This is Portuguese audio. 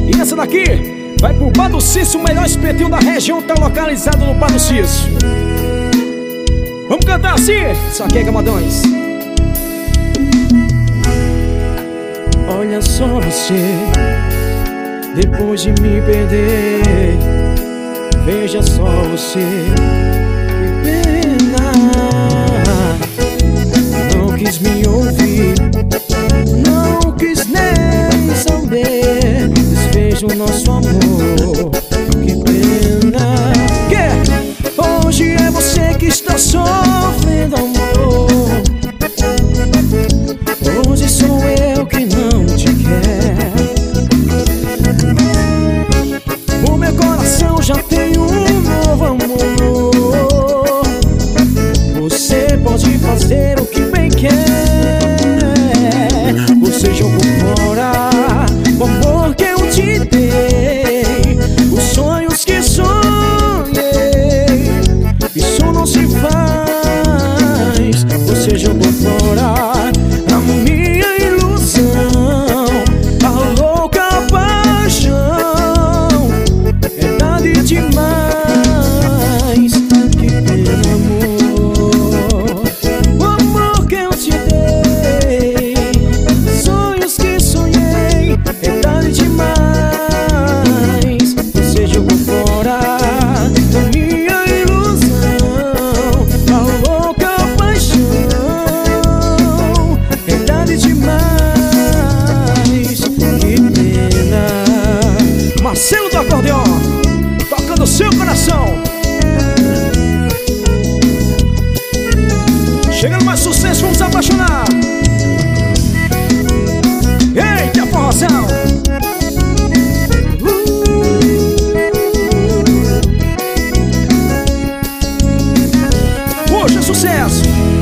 E essa daqui vai pro Bar do Cício, o melhor espetinho da região, tá localizado no Bar do Cício. Vamos cantar assim? Saquei, camadões. Olha só você, depois de me perder, veja só você, que pena. Não quis me ouvir, não quis nem saber. Desvejo nosso amor, que pena. Que hoje é você que está sofrendo, amor. Hoje sou eu que não te quero. O meu coração já tem um novo amor. Você pode fazer o que bem quer. Você jogou fora o amor que eu te dei, os sonhos que sonhei. Isso não se faz. Você jogou fora a minha ilusão, a louca paixão. É tarde demais. Que pena, amor. O amor que eu te dei, sonhos que sonhei. É tarde demais. Você jogou fora a minha ilusão, a louca paixão. É tarde demais. Que pena. Marcelo do acordeão, tocando o seu coração. Chegando mais sucesso, vamos se apaixonar. Eita, forrozão. Hoje é sucesso.